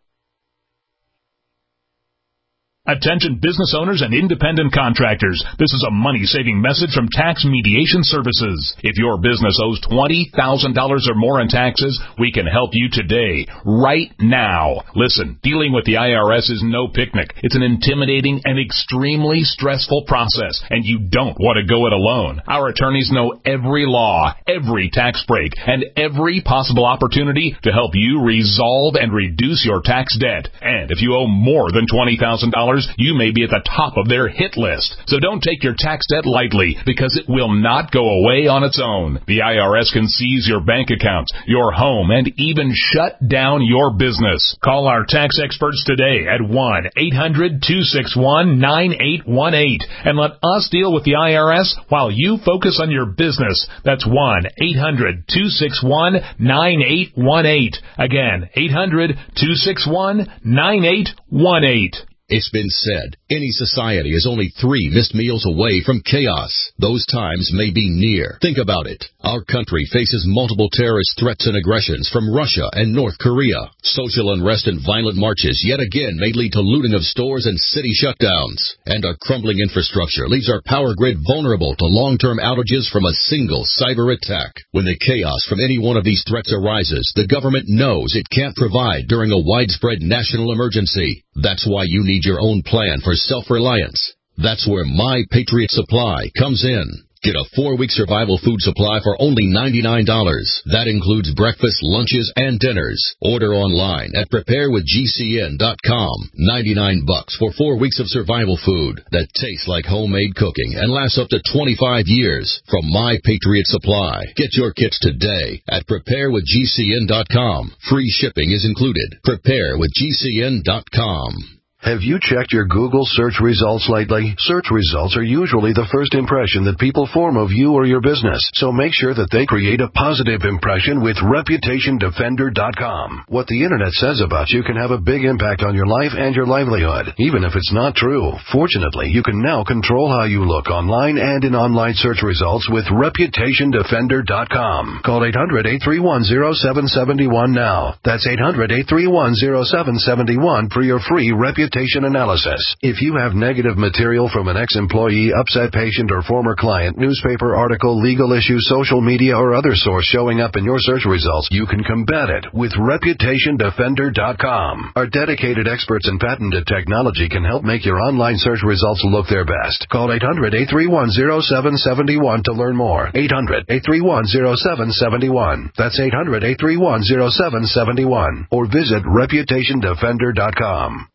Attention business owners and independent contractors. This is a money-saving message from Tax Mediation Services. If your business owes twenty thousand dollars or more in taxes, we can help you today, right now. Listen, dealing with the I R S is no picnic. It's an intimidating and extremely stressful process, and you don't want to go it alone. Our attorneys know every law, every tax break, and every possible opportunity to help you resolve and reduce your tax debt. And if you owe more than twenty thousand dollars, you may be at the top of their hit list. So don't take your tax debt lightly, because it will not go away on its own. The I R S can seize your bank accounts, your home, and even shut down your business. Call our tax experts today at one eight hundred two six one nine eight one eight and let us deal with the I R S while you focus on your business. That's one eight hundred two six one nine eight one eight. Again, eight hundred two six one nine eight one eight. It's been said, any society is only three missed meals away from chaos. Those times may be near. Think about it. Our country faces multiple terrorist threats and aggressions from Russia and North Korea. Social unrest and violent marches yet again may lead to looting of stores and city shutdowns. And our crumbling infrastructure leaves our power grid vulnerable to long-term outages from a single cyber attack. When the chaos from any one of these threats arises, the government knows it can't provide during a widespread national emergency. That's why you need your own plan for self-reliance. That's where My Patriot Supply comes in. Get a four-week survival food supply for only ninety-nine dollars. That includes breakfast, lunches, and dinners. Order online at prepare with G C N dot com. ninety-nine bucks for four weeks of survival food that tastes like homemade cooking and lasts up to twenty-five years from My Patriot Supply. Get your kits today at prepare with G C N dot com. Free shipping is included. prepare with G C N dot com. Have you checked your Google search results lately? Search results are usually the first impression that people form of you or your business, so make sure that they create a positive impression with reputation defender dot com. What the Internet says about you can have a big impact on your life and your livelihood, even if it's not true. Fortunately, you can now control how you look online and in online search results with reputation defender dot com. Call eight hundred eight three one zero seven seven one now. That's eight hundred eight three one zero seven seven one for your free reputation analysis. If you have negative material from an ex-employee, upset patient, or former client, newspaper article, legal issue, social media, or other source showing up in your search results, you can combat it with reputation defender dot com. Our dedicated experts in patented technology can help make your online search results look their best. Call eight hundred eight three one zero seven seven one to learn more. eight hundred eight three one zero seven seven one. That's eight hundred eight three one zero seven seven one. Or visit reputation defender dot com.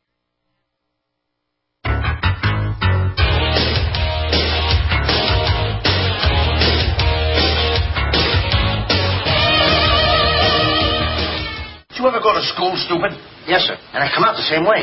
Did you ever go to school, stupid? Yes, sir. And I come out the same way.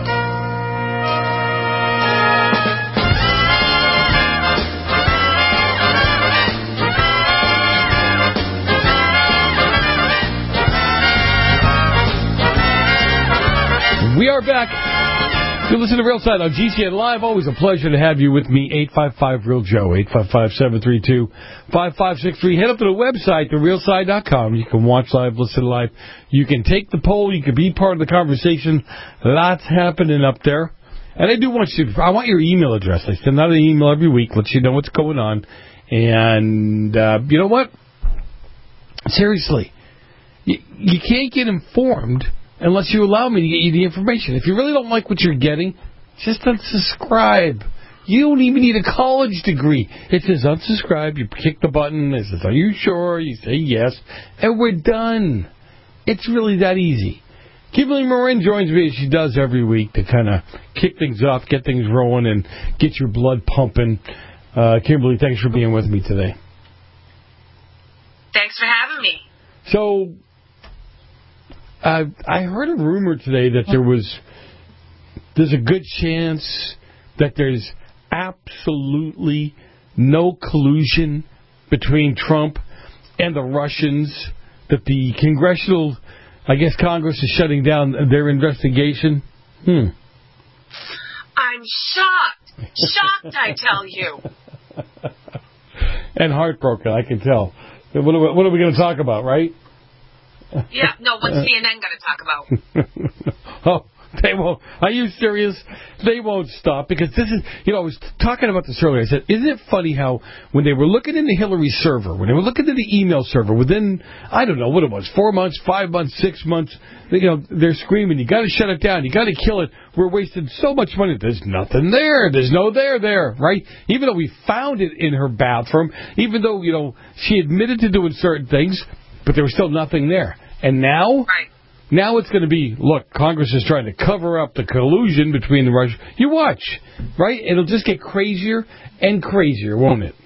We are back. You listen to Real Side on G C N Live. Always a pleasure to have you with me. eight five five real Joe. eight five five, seven three two, five five six three. Head up to the website, the real side dot com. You can watch live, listen live. You can take the poll. You can be part of the conversation. Lots happening up there. And I do want you to, I want your email address. I send out an email every week, let you know what's going on. And uh, you know what? Seriously, you, you can't get informed unless you allow me to get you the information. If you really don't like what you're getting, just unsubscribe. You don't even need a college degree. It says unsubscribe. You click the button. It says, are you sure? You say yes. And we're done. It's really that easy. Kimberly Marin joins me as she does every week to kind of kick things off, get things rolling, and get your blood pumping. Uh, Kimberly, thanks for being with me today. Thanks for having me. So, Uh, I heard a rumor today that there was, there's a good chance that there's absolutely no collusion between Trump and the Russians, that the congressional, I guess Congress is shutting down their investigation? Hmm. I'm shocked. Shocked, I tell you. And heartbroken, I can tell. What are we, what are we going to talk about, right? Yeah, no, what's C N N going to talk about? Oh, they won't. Are you serious? They won't stop, because this is, you know, I was talking about this earlier. I said, isn't it funny how when they were looking into Hillary's server, when they were looking into the email server, within, I don't know what it was, four months, five months, six months, you know, they're screaming, you got to shut it down, you got to kill it. We're wasting so much money. There's nothing there. There's no there there, right? Even though we found it in her bathroom, even though, you know, she admitted to doing certain things, but there was still nothing there. And now? Right. Now it's going to be, look, Congress is trying to cover up the collusion between the Russians. You watch, right? It'll just get crazier and crazier, won't it?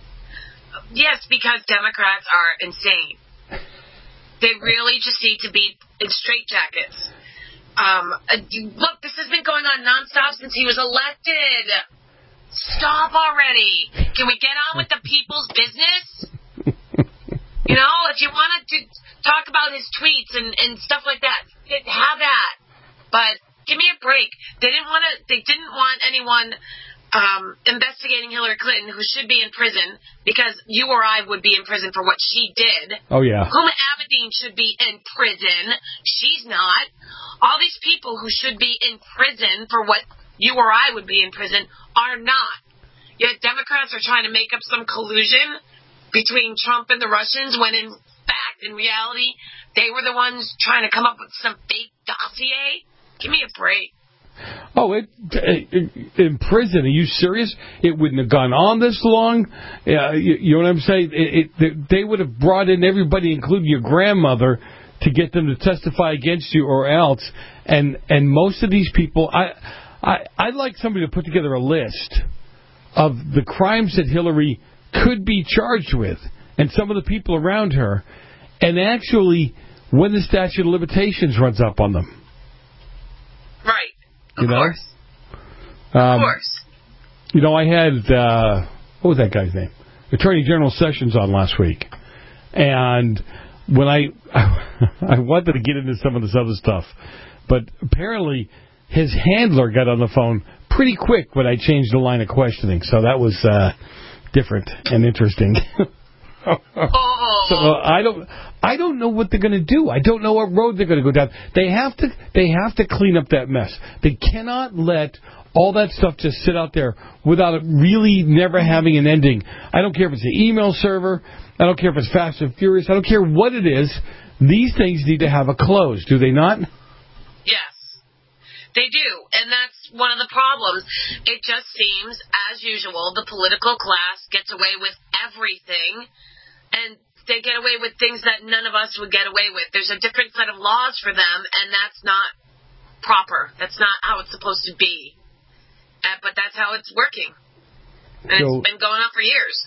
Yes, because Democrats are insane. They really just need to be in straitjackets. Um, look, this has been going on nonstop since he was elected. Stop already. Can we get on with the people's business? You know, if you want to talk about his tweets and, and stuff like that, have that. But give me a break. They didn't want to. They didn't want anyone um, investigating Hillary Clinton, who should be in prison, because you or I would be in prison for what she did. Oh yeah. Huma Abedin should be in prison. She's not. All these people who should be in prison for what you or I would be in prison are not. Yet Democrats are trying to make up some collusion between Trump and the Russians, when in fact, in reality, they were the ones trying to come up with some fake dossier. Give me a break. Oh, it, it, in prison? Are you serious? It wouldn't have gone on this long. Yeah, you, you know what I'm saying? It, it, they would have brought in everybody, including your grandmother, to get them to testify against you or else. And and most of these people, I, I I'd like somebody to put together a list of the crimes that Hillary could be charged with, and some of the people around her, and actually when the statute of limitations runs up on them. Right. Of you know? course. Um, of course. You know, I had, uh, what was that guy's name? Attorney General Sessions on last week. And when I, I wanted to get into some of this other stuff, but apparently his handler got on the phone pretty quick when I changed the line of questioning. So that was, uh, different and interesting. oh. So uh, I don't, I don't know what they're going to do. I don't know what road they're going to go down. They have to, they have to clean up that mess. They cannot let all that stuff just sit out there without it really never having an ending. I don't care if it's the email server. I don't care if it's Fast and Furious. I don't care what it is. These things need to have a close, do they not? Yes. They do, and that's one of the problems. It just seems, as usual, the political class gets away with everything, and they get away with things that none of us would get away with. There's a different set of laws for them, and that's not proper. That's not how it's supposed to be. Uh, but that's how it's working. And so, it's been going on for years.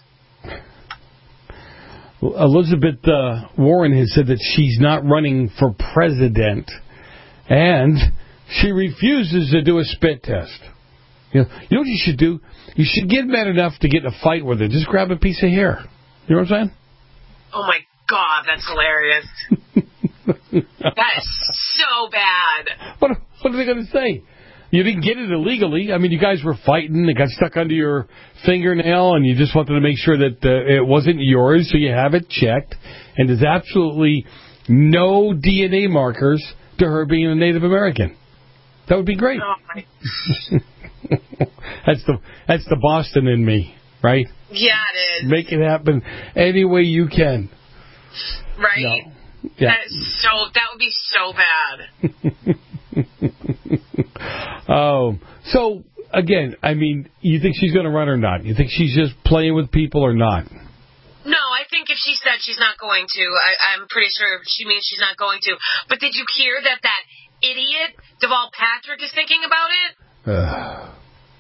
Elizabeth uh, Warren has said that she's not running for president, and she refuses to do a spit test. You know, you know what you should do? You should get mad enough to get in a fight with her. Just grab a piece of hair. You know what I'm saying? Oh, my God, that's hilarious. That is so bad. What, what are they going to say? You didn't get it illegally. I mean, you guys were fighting. It got stuck under your fingernail, and you just wanted to make sure that uh, it wasn't yours, so you have it checked. And there's absolutely no D N A markers to her being a Native American. That would be great. Oh my. that's the that's the Boston in me, right? Yeah, it is. Make it happen any way you can. Right? No. Yeah. That is so. That would be so bad. Oh, so again, I mean, you think she's going to run or not? You think she's just playing with people or not? No, I think if she said she's not going to, I, I'm pretty sure she means she's not going to. But did you hear that that idiot Deval Patrick is thinking about it? Uh,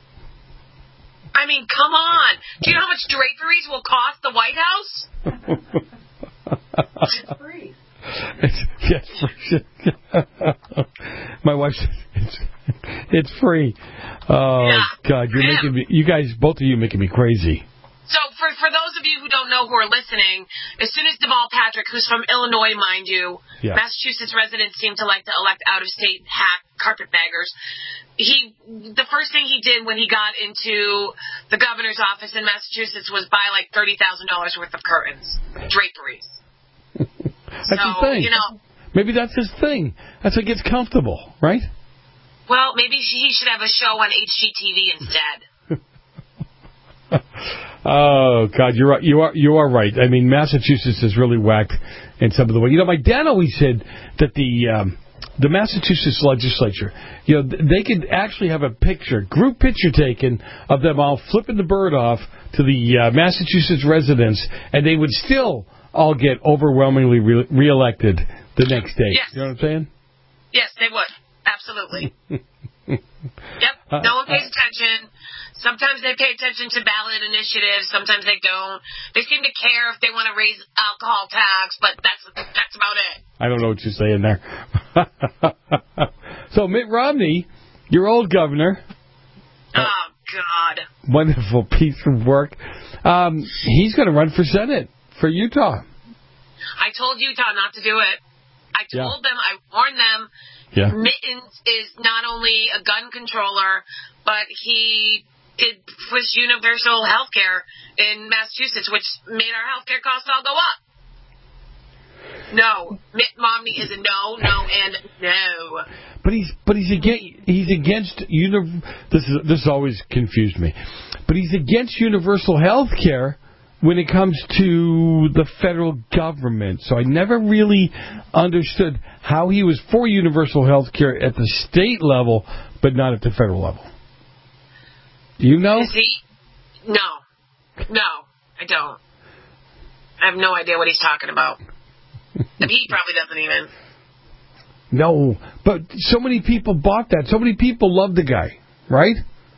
I mean, come on. Do you know how much draperies will cost the White House? It's free. It's, yeah, free. My wife said it's, it's free. Oh, yeah, God, you're making me, you guys, both of you making me crazy. So for for those of you who don't know who are listening, as soon as Deval Patrick, who's from Illinois, mind you, Yeah. Massachusetts residents seem to like to elect out-of-state hack carpetbaggers. He the first thing he did when he got into the governor's office in Massachusetts was buy like thirty thousand dollars worth of curtains, draperies. That's so, his thing. You know, maybe that's his thing. That's what gets comfortable, right? well, maybe he should have a show on H G T V instead. Oh God, you're right. You are you are right. I mean, Massachusetts is really whacked in some of the way. You know, my dad always said that the um, the Massachusetts legislature, you know, they could actually have a picture, group picture taken of them all flipping the bird off to the uh, Massachusetts residents, and they would still all get overwhelmingly re- reelected the next day. Yes. You know what I'm saying? Yes, they would. Absolutely. Yep. No one pays attention. Sometimes they pay attention to ballot initiatives. Sometimes they don't. They seem to care if they want to raise alcohol tax, but that's that's about it. I don't know what you're saying there. So Mitt Romney, your old governor. Oh, God. Wonderful piece of work. Um, he's going to run for Senate for Utah. I told Utah not to do it. I told Yeah. them, I warned them. Yeah. Mittens is not only a gun controller, but he did push universal health care in Massachusetts, which made our health care costs all go up. No. Mitt Romney is a no, no, and no. But he's but he's against he's against uni- this is this always confused me. But he's against universal health care when it comes to the federal government. So I never really understood how he was for universal health care at the state level, but not at the federal level. Do you know? Is he? No. No, I don't. I have no idea what he's talking about. And he probably doesn't even. No, but so many people bought that. So many people love the guy, right?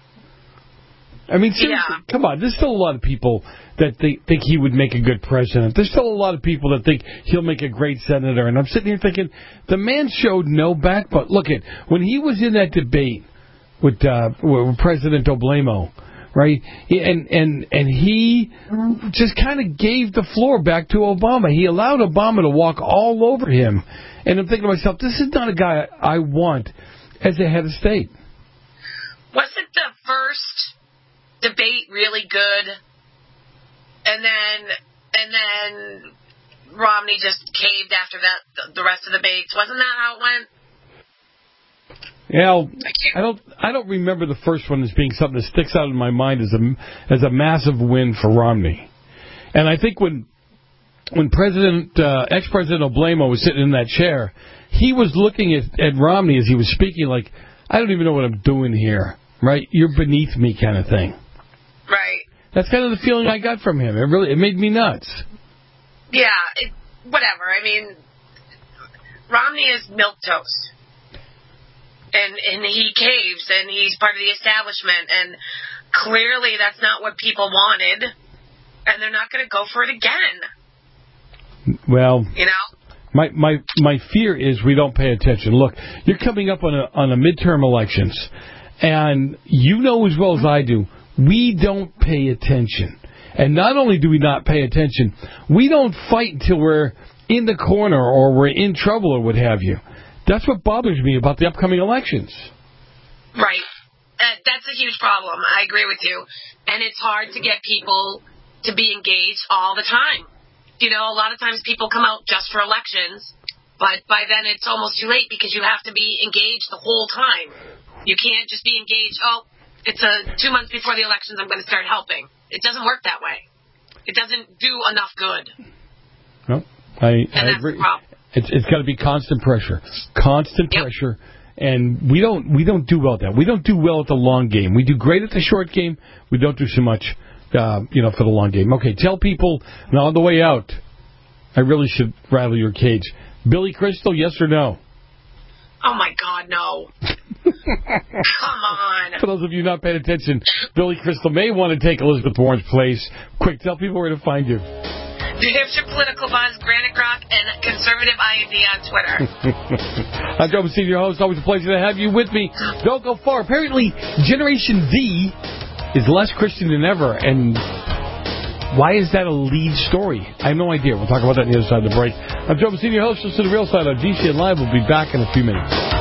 I mean, seriously, Yeah. come on. There's still a lot of people that think, think he would make a good president. There's still a lot of people that think he'll make a great senator. And I'm sitting here thinking, the man showed no backbone. Look at when he was in that debate with, uh, with President Oblamo, right? And and and he just kind of gave the floor back to Obama. He allowed Obama to walk all over him. And I'm thinking to myself, this is not a guy I want as a head of state. Wasn't the first debate really good? And then and then Romney just caved after that, the rest of the debates. Wasn't that how it went? Yeah, I don't. I don't remember the first one as being something that sticks out in my mind as a as a massive win for Romney. And I think when when President uh, ex-President Oblamo was sitting in that chair, he was looking at, at Romney as he was speaking, like, I don't even know what I'm doing here. Right? You're beneath me, kind of thing. Right. That's kind of the feeling I got from him. It really it made me nuts. Yeah. It, whatever. I mean, Romney is milquetoast. And and he caves, and he's part of the establishment, and clearly that's not what people wanted, and they're not going to go for it again. Well, you know, my my my fear is we don't pay attention. Look, you're coming up on a on a midterm elections, and you know as well as I do, we don't pay attention. And not only do we not pay attention, we don't fight until we're in the corner or we're in trouble or what have you. That's what bothers me about the upcoming elections. Right. Uh, that's a huge problem. I agree with you. And it's hard to get people to be engaged all the time. You know, a lot of times people come out just for elections, but by then it's almost too late because you have to be engaged the whole time. You can't just be engaged, oh, it's a two months before the elections, I'm going to start helping. It doesn't work that way. It doesn't do enough good. No, I, and I that's agree. The problem. It's it's got to be constant pressure, constant yep. pressure, and we don't we don't do well at that. We don't do well at the long game. We do great at the short game. We don't do so much, uh, you know, for the long game. Okay, tell people now on the way out. I really should rattle your cage. Billy Crystal, yes or no? Oh my God, no! Come on. For those of you not paying attention, Billy Crystal may want to take Elizabeth Warren's place. Quick, tell people where to find you. New Hampshire Political Buzz, Granite Rock, and Conservative I N D on Twitter. I'm Joe Messina, your host. Always a pleasure to have you with me. Don't go far. Apparently, Generation Z is less Christian than ever, and Why is that a lead story? I have no idea. We'll talk about that on the other side of the break. I'm Joe Messina, your host of The Real Side on G C N Live. We'll be back in a few minutes.